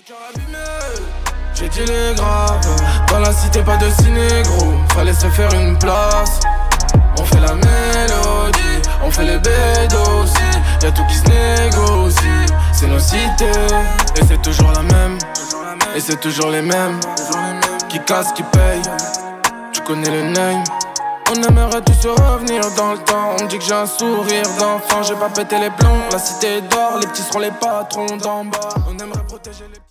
J'ai dit les graves, dans la cité pas de ciné gros, fallait se faire une place. On fait la mélodie, on fait les bédos aussi, y'a tout qui se négocie, c'est nos cités. Et c'est toujours la même, et c'est toujours les mêmes, qui cassent, qui payent, tu connais le name. On aimerait tous se revenir dans le temps. On me dit que j'ai un sourire d'enfant. J'ai pas pété les plombs, la cité dort, les petits seront les patrons d'en bas. On aimerait protéger les